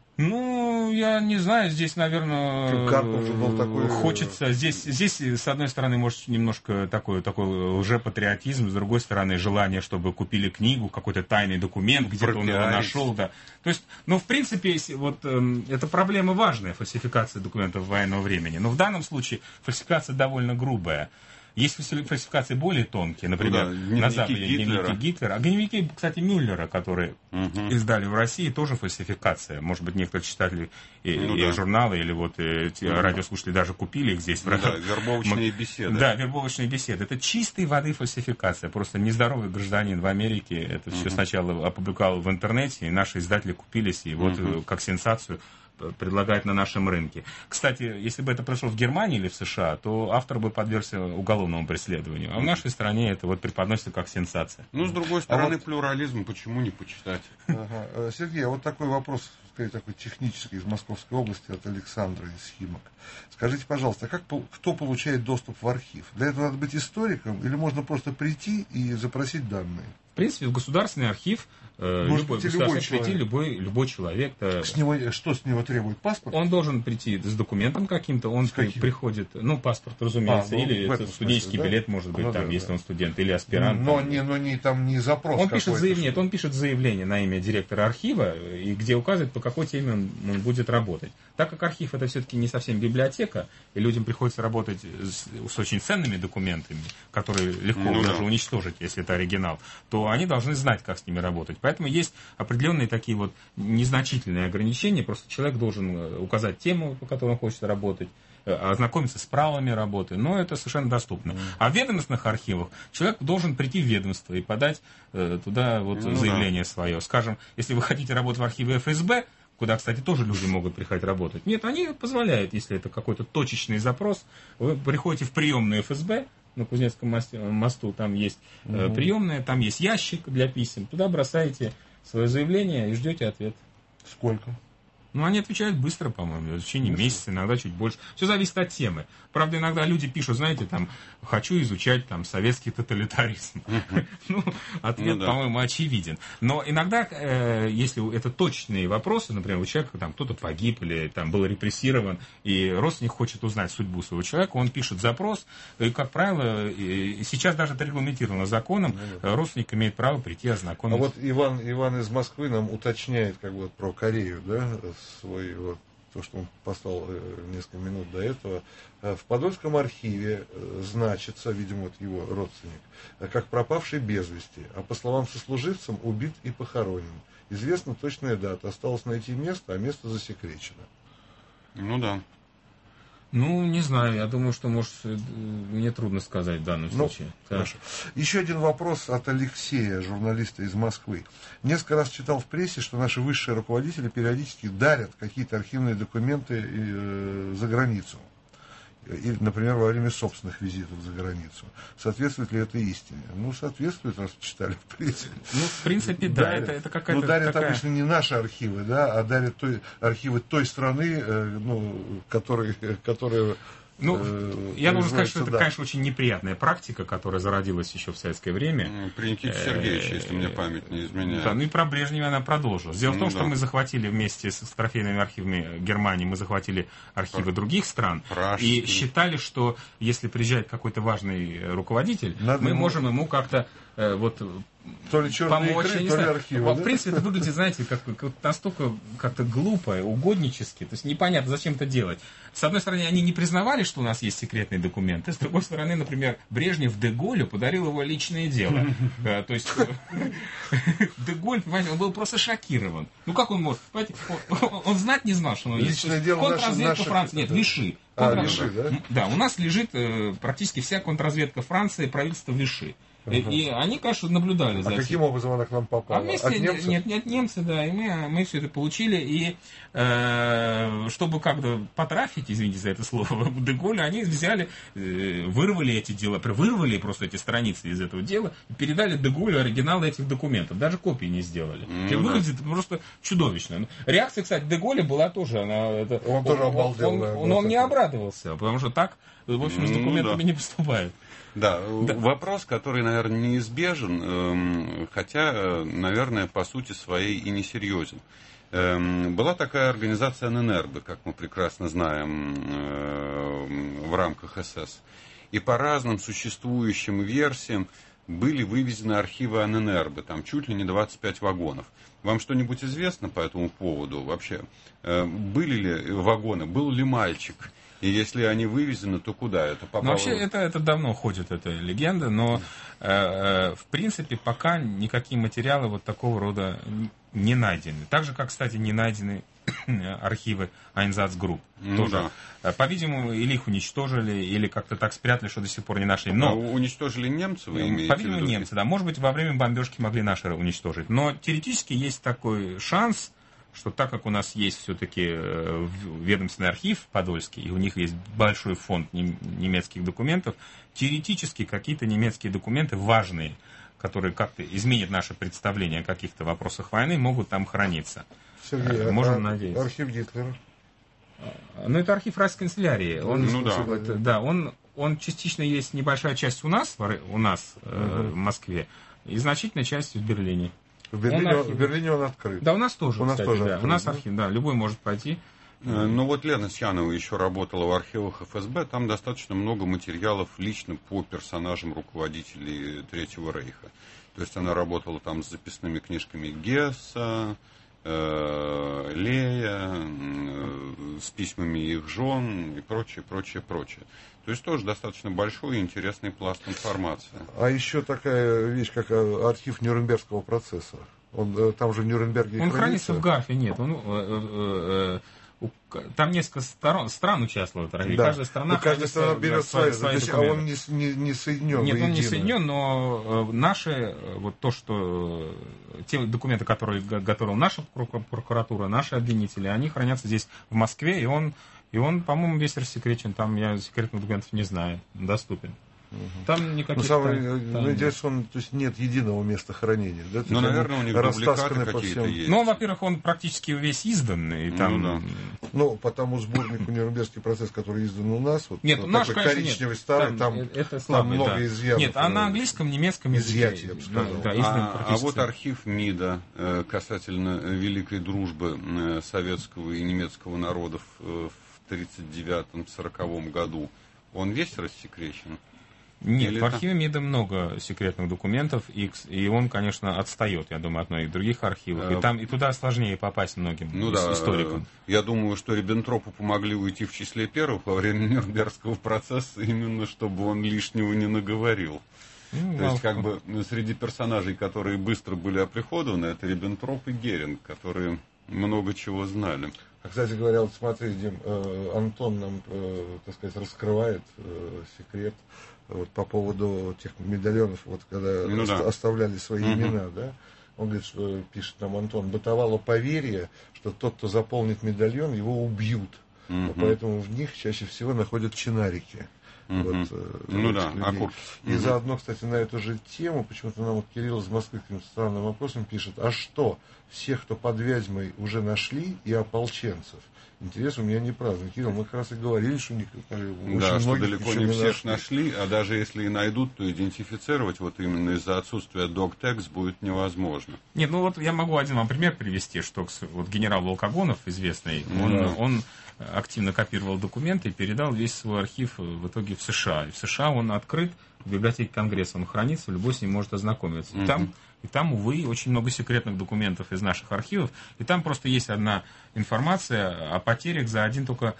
Ну, я не знаю, здесь, наверное, Карпов же был такой... хочется... Здесь, здесь, с одной стороны, может, немножко такой, такой лжепатриотизм, с другой стороны, желание, чтобы купили книгу, какой-то тайный документ, где-то он его нашел, да. То есть, ну, в принципе, вот э, это проблема важная, фальсификация документов военного времени. Но в данном случае фальсификация довольно грубая. Есть фальсификации более тонкие, например, ну, да, на Западе дневники Гитлера. А дневники, кстати, Мюллера, которые угу. издали в России, тоже фальсификация. Может быть, некоторые читатели и, ну, и да. журналы, или вот и, ну, радиослушатели даже купили их здесь. Ну, да, вербовочные беседы. Да, вербовочные беседы. Это чистой воды фальсификация. Просто нездоровый гражданин в Америке это все угу. сначала опубликовал в интернете, и наши издатели купились, и вот угу. как сенсацию предлагают на нашем рынке. Кстати, если бы это произошло в Германии или в США, то автор бы подвергся уголовному преследованию. А в нашей стране это вот преподносится как сенсация. Ну, с другой стороны, а вот... плюрализм, почему не почитать? Ага. Сергей, а вот такой вопрос, скорее, такой технический, из Московской области, от Александра из Химок. Скажите, пожалуйста, а как, кто получает доступ в архив? Для этого надо быть историком или можно просто прийти и запросить данные? В принципе, в государственный архив Может любой, любой, прийти любой, любой человек. С него, что с него требует? Паспорт? Он должен прийти с документом каким-то, он при, приходит, ну, паспорт, разумеется, а, ну, или это студенческий смысле, билет, да? может быть, ну, там, да, если да. он студент, или аспирант. Но, там, не, но не, там не запрос. Он пишет, заявление, нет, он пишет заявление на имя директора архива, и где указывает, по какой теме он, он будет работать. Так как архив это все-таки не совсем библиотека, и людям приходится работать с, с очень ценными документами, которые легко ну, даже да. уничтожить, если это оригинал, то то они должны знать, как с ними работать. Поэтому есть определенные такие вот незначительные ограничения. Просто человек должен указать тему, по которой он хочет работать, ознакомиться с правилами работы, но это совершенно доступно. Mm. А в ведомственных архивах человек должен прийти в ведомство и подать э, туда вот ну, заявление да. свое. Скажем, если вы хотите работать в архиве эф эс бэ, куда, кстати, тоже люди могут приходить работать. Нет, они позволяют, если это какой-то точечный запрос, вы приходите в приемную эф эс бэ, на Кузнецком мосту, там есть mm-hmm. приемная, там есть ящик для писем, туда бросаете свое заявление и ждете ответ. Сколько? Ну, они отвечают быстро, по-моему, в течение месяца, иногда чуть больше. Все зависит от темы. Правда, иногда люди пишут, знаете, там, хочу изучать там советский тоталитаризм. Ну, ответ, по-моему, очевиден. Но иногда, если это точные вопросы, например, у человека там кто-то погиб или там был репрессирован, и родственник хочет узнать судьбу своего человека, он пишет запрос, и, как правило, сейчас даже это регламентировано законом, родственник имеет право прийти ознакомиться. А вот Иван, Иван из Москвы нам уточняет как бы про Корею, да, свой, вот, то, что он послал несколько минут до этого. В Подольском архиве значится, видимо, вот его родственник, как пропавший без вести, а по словам сослуживцам, убит и похоронен. Известна точная дата, осталось найти место, а место засекречено. Ну да. Ну, не знаю, я думаю, что, может, мне трудно сказать в данном ну, случае. Хорошо. Еще один вопрос от Алексея, журналиста из Москвы. Несколько раз читал в прессе, что наши высшие руководители периодически дарят какие-то архивные документы э, за границу. Или, например, во время собственных визитов за границу. Соответствует ли это истине? Ну, соответствует, раз читали в прессе. Ну, в принципе, да, это, это какая-то... Ну, дарят такая... обычно не наши архивы, да, а дарят той, архивы той страны, э, ну, которые... которые Ну, э, я должен сказать, что это, да. конечно, очень неприятная практика, которая зародилась еще в советское время. При Никите Сергеевиче, если мне память не изменяет. Да, ну и про Брежнева она продолжилась. Дело в том, ну, что да. мы захватили вместе с трофейными архивами Германии, мы захватили архивы других стран. Пражский. И считали, что если приезжает какой-то важный руководитель, Надо мы ему... можем ему как-то э, вот... То ли черные помочь, икры, я не то ли знаю. архивы. В Да? принципе, это выглядит, знаете, как, как настолько как-то глупо, угоднически. То есть непонятно, зачем это делать. С одной стороны, они не признавали, что у нас есть секретные документы. С другой стороны, например, Брежнев Де-Голлю подарил его личное дело. То есть Де-Голль, понимаете, он был просто шокирован. Ну как он может? Он знать не знал, что он есть. Контрразведка Франции. Нет, Виши. Да, у нас лежит практически вся контрразведка Франции, правительство Виши. И, Uh-huh. и они, конечно, наблюдали за а этим. каким образом она к нам попала? А вместе, от немцев? Нет, нет, немцы, да, и мы, мы все это получили, и э, чтобы как-то потрафить, извините за это слово, Де-Голля, они взяли, э, вырвали эти дела, вырвали просто эти страницы из этого дела, и передали Де-Голлю оригиналы этих документов, даже копии не сделали. Mm-hmm. Выглядит просто чудовищно. Реакция, кстати, Де-Голля была тоже, она, это, он, он тоже обалдел. Он, да, он, он не обрадовался, потому что так, в общем, с документами ну, да. не поступают. Да, да, вопрос, который, наверное, неизбежен, эм, хотя, наверное, по сути своей и несерьезен. Эм, была такая организация ННРБ, как мы прекрасно знаем, э, в рамках СС. И по разным существующим версиям были вывезены архивы ННРБ, там чуть ли не двадцать пять вагонов. Вам что-нибудь известно по этому поводу вообще? Э, были ли вагоны, был ли мальчик? И если они вывезены, то куда это попало? Ну, вообще, это, это давно ходит, эта легенда, но, э, э, в принципе, пока никакие материалы вот такого рода не найдены. Так же, как, кстати, не найдены архивы Айнзацгрупп. Ну, тоже. Да. По-видимому, или их уничтожили, или как-то так спрятали, что до сих пор не нашли. Но, а уничтожили немцы, вы имеете по-видимому, в виду? немцы, да. Может быть, во время бомбежки могли наши уничтожить. Но теоретически есть такой шанс, что так как у нас есть все-таки ведомственный архив подольский, и у них есть большой фонд немецких документов, теоретически какие-то немецкие документы важные, которые как-то изменят наше представление о каких-то вопросах войны, могут там храниться. Сергей, Можем а надеяться. Архив Гитлера? Ну, это архив райсканцелярии. Он, ну, да. Это, да, он, он частично есть небольшая часть у нас, у нас uh-huh. э, в Москве, и значительная часть в Берлине. В Берлине, он, в Берлине он открыт. Да, у нас тоже, у нас кстати, тоже да. открыт, у нас да? архив, да, любой может пойти. Ну вот Лена Сьянова еще работала в архивах эф эс бэ, там достаточно много материалов лично по персонажам руководителей Третьего Рейха. То есть она работала там с записными книжками Гесса, э, Лея, э, с письмами их жен и прочее, прочее, прочее. То есть тоже достаточно большой и интересный пласт информации. А еще такая вещь, как архив Нюрнбергского процесса. Он там же в Нюрнберге Он хранится. хранится в Гарфе, нет. Он, э, э, э, там несколько сторон, стран участвуют, и да. каждая страна, ну, каждая страна берет свои, свои, свои а он не, не, не соединен. Нет, он не едино. соединен, но наши, вот то, что те документы, которые готовила наша прокуратура, наши обвинители, они хранятся здесь в Москве, и он, и он, по-моему, весь рассекречен, там я секретных документов не знаю, доступен. Угу. Там никаких... Ну, самое, там, ну, интересно, то есть нет единого места хранения. Да? Ну, наверное, у них дубликаты какие-то всем... есть. Ну, во-первых, он практически весь издан. И там... Ну, да. Ну, по тому сборнику «Нюрнбергский процесс», который издан у нас, вот, нет, вот наш, такой конечно, коричневый, нет. старый, там, там, это слабый, там много да. изъянов. Нет, а на английском, немецком изъятий, я бы сказал. Да, а, а вот архив МИДа касательно великой дружбы советского и немецкого народов в тридцать девятом — сороковом году, он весь рассекречен? Нет, Или в архиве МИДа много секретных документов, и, и он, конечно, отстает, я думаю, от многих других архивов. И, там, и туда сложнее попасть многим ну, да, историкам. Я думаю, что Риббентропу помогли уйти в числе первых во время Нюрнбергского процесса, именно чтобы он лишнего не наговорил. Ну, То есть, как бы, среди персонажей, которые быстро были оприходованы, это Риббентроп и Геринг, которые много чего знали. А, кстати говоря, вот смотри, Дим, э, Антон нам, э, так сказать, раскрывает э, секрет вот, по поводу тех медальонов, вот когда ну, ост- да. оставляли свои угу. имена, да? Он говорит, что пишет нам Антон, бытовало поверье, что тот, кто заполнит медальон, его убьют. Угу. Поэтому в них чаще всего находят чинарики. Угу. Вот, ну да, окурки. И угу. заодно, кстати, на эту же тему, почему-то нам вот Кирилл из Москвы каким-то странным вопросом пишет, а что, всех, кто под Вязьмой, уже нашли, и ополченцев? Интерес у меня не праздный. Кирилл, мы как раз и говорили, что не, очень да, что многих далеко не не всех нашли. нашли, а даже если и найдут, то идентифицировать вот именно из-за отсутствия док-текст будет невозможно. Нет, ну вот я могу один вам пример привести, что вот генерал Волкогонов, известный, Да. он, он активно копировал документы и передал весь свой архив в итоге в США. И в США он открыт, в библиотеке Конгресса он хранится, любой с ним может ознакомиться. И, mm-hmm. там, и там, увы, очень много секретных документов из наших архивов. И там просто есть одна информация о потерях за один только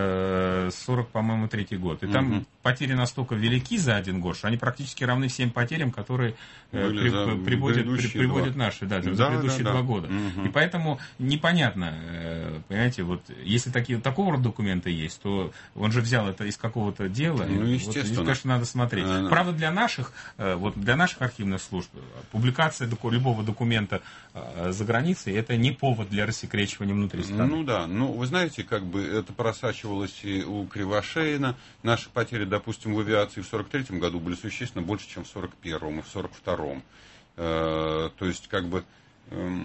э, сорок, по-моему, третий год. И mm-hmm. там потери настолько велики за один год, что они практически равны всем потерям, которые э, при, приводят, при, приводят наши да, за да, предыдущие да, два да. года. Mm-hmm. И поэтому непонятно, э, понимаете, вот если такие, такого рода документы есть, то он же взял это из какого-то дела. Ну, и, естественно. Вот, здесь, конечно, надо смотреть. А, Правда, для наших, э, вот для наших архивных служб публикация доку- любого документа э, за границей это не повод для рассекречивания внутри страны. Ну да, ну вы знаете, как бы это просачивалось и у Кривошеина. Наши потери, допустим, в авиации в сорок третьем году были существенно больше, чем в сорок первом и в сорок втором. Э, то есть, как бы э,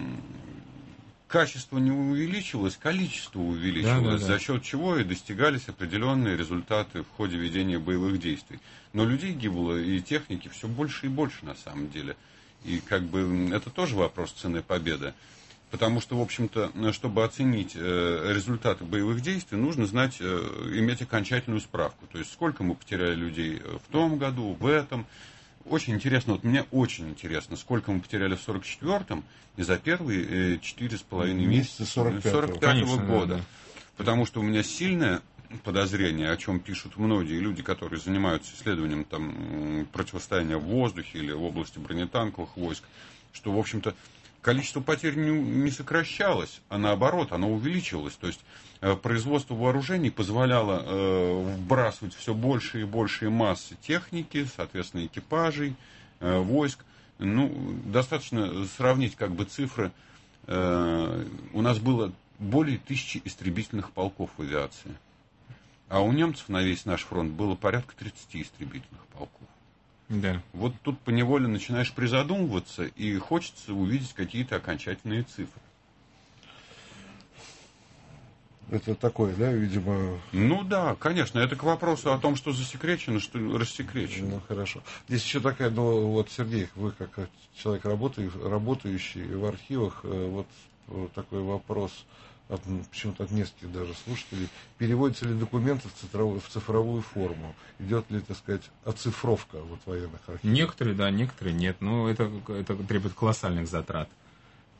качество не увеличилось, количество увеличилось, да, да, да. за счет чего и достигались определенные результаты в ходе ведения боевых действий. Но людей гибло и техники все больше и больше на самом деле. И как бы это тоже вопрос цены победы. Потому что, в общем-то, чтобы оценить результаты боевых действий, нужно знать, иметь окончательную справку. То есть, сколько мы потеряли людей в том году, в этом. Очень интересно, вот мне очень интересно, сколько мы потеряли в сорок четвёртом и за первые четыре с половиной месяца сорок пятого года. Да, да. Потому что у меня сильное подозрение, о чем пишут многие люди, которые занимаются исследованием там, противостояния в воздухе или в области бронетанковых войск, что, в общем-то, количество потерь не, не сокращалось, а наоборот, оно увеличивалось. То есть э, производство вооружений позволяло э, вбрасывать все больше и большие массы техники, соответственно, экипажей, э, войск. Ну, достаточно сравнить как бы цифры. Э, у нас было более тысячи истребительных полков в авиации. А у немцев на весь наш фронт было порядка тридцати истребительных полков. Да. Вот тут поневоле начинаешь призадумываться, и хочется увидеть какие-то окончательные цифры. Это такое, да, видимо... Ну да, конечно, это к вопросу о том, что засекречено, что рассекречено. Ну хорошо. Здесь еще такая, ну вот, Сергей, вы как человек, работающий, работающий в архивах, вот, вот такой вопрос... От, почему-то от нескольких даже слушателей, переводятся ли документы в цифровую, в цифровую форму? Идет ли, так сказать, оцифровка вот военных архивов? Некоторые, да, некоторые нет. Но это, это требует колоссальных затрат.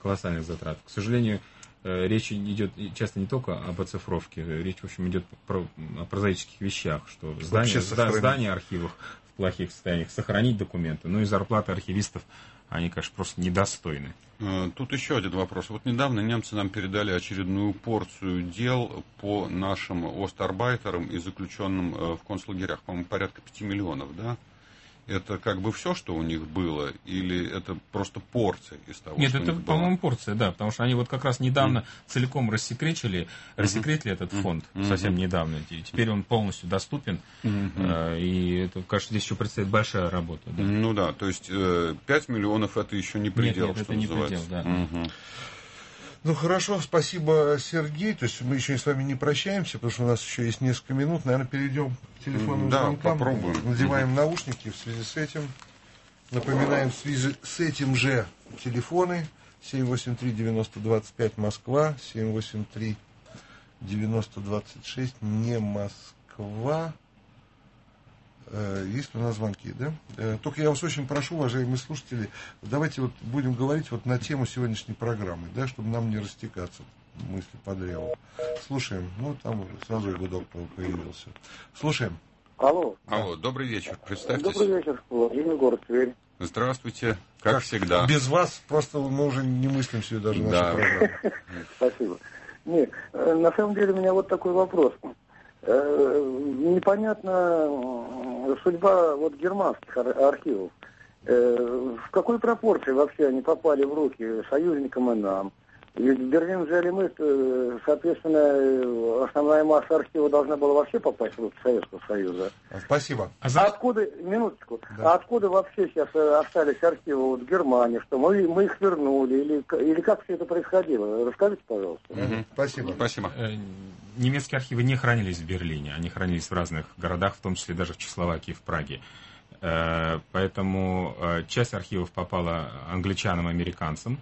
колоссальных затрат. К сожалению, речь идет часто не только об оцифровке, речь, в общем, идет про, о прозаических вещах, что здание, здание архивов в плохих состояниях, сохранить документы, ну и зарплаты архивистов, они, конечно, просто недостойны. Тут еще один вопрос. Вот недавно немцы нам передали очередную порцию дел по нашим остарбайтерам и заключенным в концлагерях, по-моему, порядка пяти миллионов, да? Это как бы все, что у них было, или это просто порция из того, Нет, что это, у них по-моему, было? порция, да, потому что они вот как раз недавно Mm. целиком рассекретили, рассекретили mm-hmm. этот фонд mm-hmm. совсем недавно, и теперь он полностью доступен, mm-hmm. и это, кажется, здесь еще предстоит большая работа. Да. Ну да, то есть пять миллионов это еще не предел, нет, нет, что это не называется. предел, да. Mm-hmm. Ну хорошо, спасибо, Сергей. То есть мы еще с вами не прощаемся, потому что у нас еще есть несколько минут. Наверное, перейдем к телефонным да, звонкам. Попробуем. Надеваем угу. наушники в связи с этим. Напоминаем в связи с этим же телефоны. семь восемь три девяносто двадцать пять Москва, семь восемь три девяносто двадцать шесть не Москва. Есть у нас звонки, да? Только я вас очень прошу, уважаемые слушатели, давайте вот будем говорить вот на тему сегодняшней программы, да, чтобы нам не растекаться мысли по древу. Слушаем. Ну, там сразу и гудок появился. Слушаем. Алло. Алло, добрый вечер. Представьтесь. Добрый вечер, Владимир, город Тверь. Здравствуйте. Как, как всегда. Без вас просто мы уже не мыслим себе даже нашу да. программу. Спасибо. Нет, на самом деле у меня вот такой вопрос. Непонятна судьба вот германских архивов. В какой пропорции вообще они попали в руки союзникам и нам? Ведь в Берлин взяли мы, соответственно, основная масса архива должна была вообще попасть в руки Советского Союза. Спасибо. А за... откуда, минуточку, да. а откуда вообще сейчас остались архивы вот в Германии? Что мы, мы их вернули? Или, или как все это происходило? Расскажите, пожалуйста. Угу. Спасибо. Спасибо. Немецкие архивы не хранились в Берлине, они хранились в разных городах, в том числе даже в Чехословакии, в Праге. Поэтому часть архивов попала англичанам и американцам,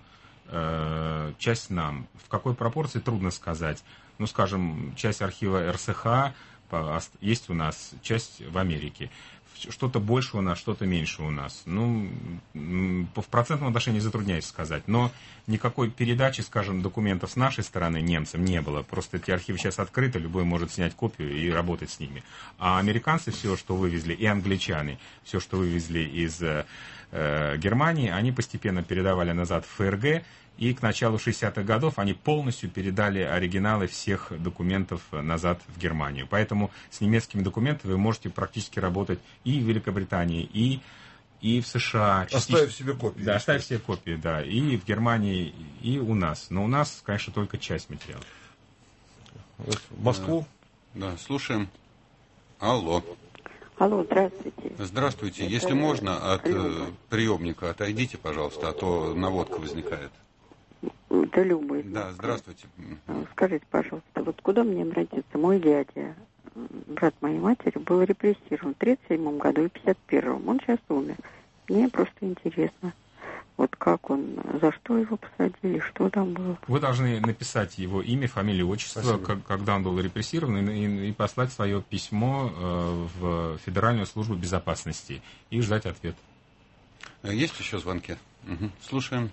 часть нам. В какой пропорции, трудно сказать. Ну, скажем, часть архива эр эс ха есть у нас, часть в Америке. Что-то больше у нас, что-то меньше у нас. Ну, в процентном отношении затрудняюсь сказать. Но никакой передачи, скажем, документов с нашей стороны немцам не было. Просто эти архивы сейчас открыты, любой может снять копию и работать с ними. А американцы все, что вывезли, и англичане, все, что вывезли из э, Германии, они постепенно передавали назад в эф эр гэ. И к началу шестидесятых годов они полностью передали оригиналы всех документов назад в Германию. Поэтому с немецкими документами вы можете практически работать и в Великобритании, и, и в США. Оставив себе копии. Да, оставив себе копии, да. И в Германии, и у нас. Но у нас, конечно, только часть материалов. Вот в Москву. Да, да, слушаем. Алло. Алло, здравствуйте. Здравствуйте. Это... Если можно, от Люба. приемника отойдите, пожалуйста, а то наводка возникает. Это Люба. Да, здравствуйте. Скажите, пожалуйста, вот куда мне обратиться? Мой дядя, брат моей матери, был репрессирован в тридцать седьмом году и в пятьдесят первом. Он сейчас умер. Мне просто интересно, вот как он, за что его посадили, что там было. Вы должны написать его имя, фамилию, отчество, как, когда он был репрессирован, и, и послать свое письмо э, в Федеральную службу безопасности и ждать ответ. Есть еще звонки? Угу. Слушаем.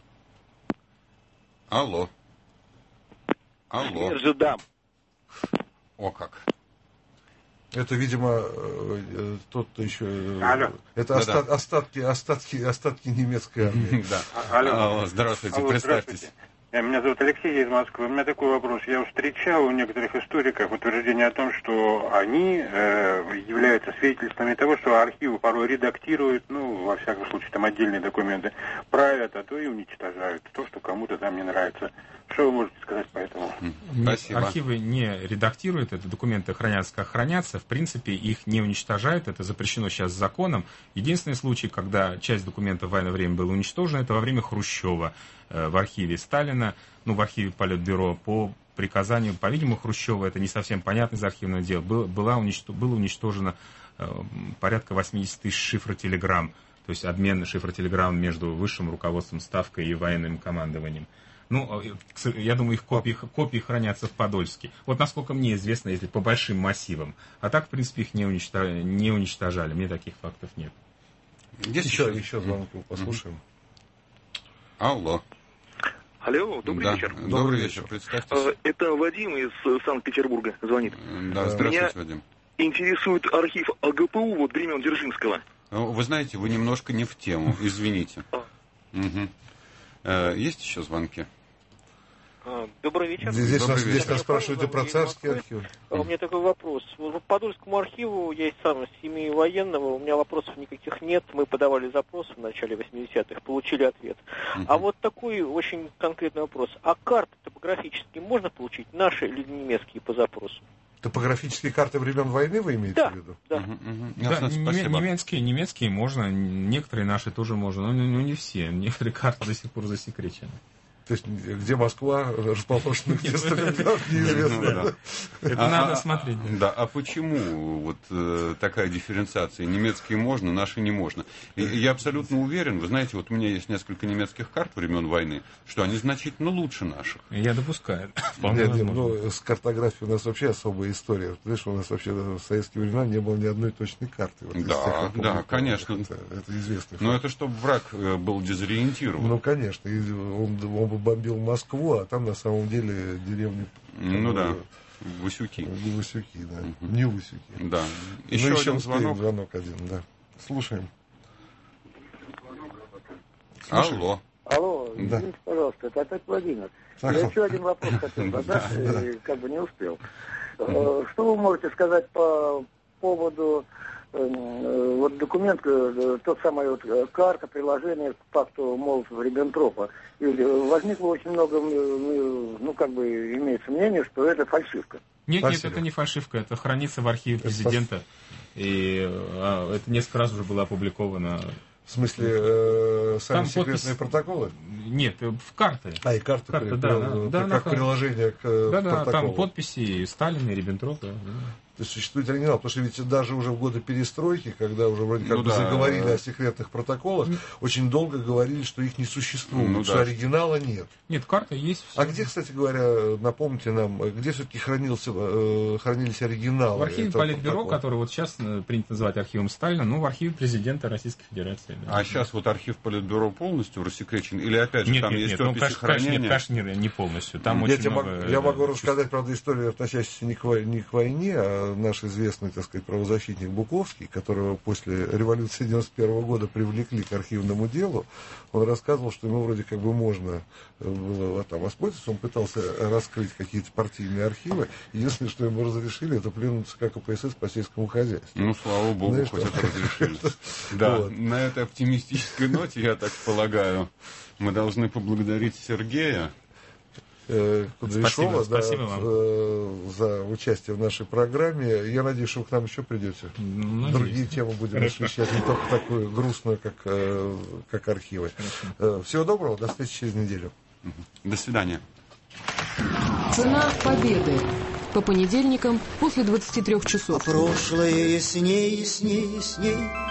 Алло. Алло. Я же дам. О как. Это, видимо, тот, кто еще... Алло. Это да, оста... да. остатки, остатки, остатки немецкой армии. Да. Алло. Здравствуйте, представьтесь. Меня зовут Алексей из Москвы. У меня такой вопрос. Я встречал у некоторых историков утверждение о том, что они э, являются свидетельствами того, что архивы порой редактируют, ну, во всяком случае, там отдельные документы, правят, а то и уничтожают то, что кому-то там не нравится. Что вы можете сказать по этому? Спасибо. Архивы не редактируют, это документы хранятся как хранятся. В принципе, их не уничтожают, это запрещено сейчас законом. Единственный случай, когда часть документов в военное время была уничтожена, это во время Хрущева. В архиве Сталина, ну, в архиве Политбюро, по приказанию, по-видимому, Хрущева, это не совсем понятно из архивного дела, было, было, уничтож, было уничтожено э, порядка восемьдесят тысяч шифротелеграмм, то есть обмен шифротелеграмм между высшим руководством Ставкой и военным командованием. Ну, я думаю, их копии, копии хранятся в Подольске. Вот насколько мне известно, если по большим массивам. А так, в принципе, их не уничтожали. Не уничтожали. Мне таких фактов нет. Есть еще, еще звонок, послушаем. Алло. Алло, добрый да. вечер. Добрый, добрый вечер, представьтесь. Это Вадим из Санкт-Петербурга звонит. Да, здравствуйте, Меня Вадим. Интересует архив АГПУ вот времен Дзержинского. Вы знаете, вы немножко не в тему, извините. Угу. Есть еще звонки? Добрый вечер. Здесь, Добрый нас, вечер. здесь нас спрашивают про царский архив. У меня такой вопрос. По Подольскому архиву я сам из семьи военного, у меня вопросов никаких нет. Мы подавали запрос в начале восьмидесятых, получили ответ. Uh-huh. А вот такой очень конкретный вопрос. А карты топографические можно получить, наши или немецкие по запросу? Топографические карты времен войны вы имеете да, в виду? Да, угу, угу. да немецкие, немецкие можно, некоторые наши тоже можно, но, но не все. Некоторые карты до сих пор засекречены. То есть, где Москва расположена, где Сталинград, неизвестно. Это надо смотреть. Да, а почему вот такая дифференциация? Немецкие можно, наши не можно. Я абсолютно уверен, вы знаете, вот у меня есть несколько немецких карт времен войны, что они значительно лучше наших. Я допускаю. Нет, нет, ну, с картографией у нас вообще особая история. Знаешь, у нас вообще в советские времена не было ни одной точной карты. Вот, да, тех, да, конечно. Это, это известно. Но это чтобы враг был дезориентирован. Ну, конечно. Он, он бомбил Москву, а там на самом деле деревни... Ну да, Васюки. Васюки, да. Угу. Не Васюки. Да. Еще, еще один звонок. звонок один, да. Слушаем. Слушаем. Алло. Алло, да. извините, пожалуйста, это опять Владимир. Я еще один вопрос хотел задать, как бы не успел. Что вы можете сказать по поводу вот документ, тот самый вот карта, приложение к пакту Молотова-Риббентропа. Возникло очень много, ну, как бы, имеется мнение, что это фальшивка. Нет, Спасибо. нет, это не фальшивка, это хранится в архиве президента. И а, это несколько раз уже было опубликовано. В смысле, э, сами Там секретные подпись... протоколы? Нет, в карты. А, и карты, карты при... да, при... да, как да, приложение к да, протоколу. Да, там подписи Сталина и Риббентропа. Да. То есть существует оригинал, потому что ведь даже уже в годы перестройки, когда уже вроде как ну, бы да. заговорили о секретных протоколах, очень долго говорили, что их не существует, ну, что да. оригинала нет. Нет, карта есть. Все. А где, кстати говоря, напомните нам, где все-таки хранился, э, хранились оригиналы? В архиве Политбюро, который вот сейчас принято называть архивом Сталина, ну, в архиве президента Российской Федерации. Да. А сейчас вот архив Политбюро полностью рассекречен? Или опять же нет, там нет, есть нет, описи ну, хранения? Нет, конечно, не, не полностью. Там нет, очень я, много, могу, я могу чувств. рассказать, правда, историю, относящуюся не к, не к войне, а наш известный, так сказать, правозащитник Буковский, которого после революции девяносто первого года привлекли к архивному делу, он рассказывал, что ему вроде как бы можно было там воспользоваться, он пытался раскрыть какие-то партийные архивы, единственное, что ему разрешили, это пленум ЦК КПСС по сельскому хозяйству. Ну, слава богу, знаешь, хоть это разрешили. Да, на этой оптимистической ноте, я так полагаю, мы должны поблагодарить Сергея Кудряшова, спасибо, да, спасибо вам. э, за участие в нашей программе. Я надеюсь, что вы к нам еще придете. Надеюсь. Другие темы будем Хорошо. освещать, не только такую грустную, как, э, как архивы. Э, всего доброго, до встречи через неделю. До свидания. Цена победы. По понедельникам после двадцати трёх часов. А прошлое ясней, ясней, ясней.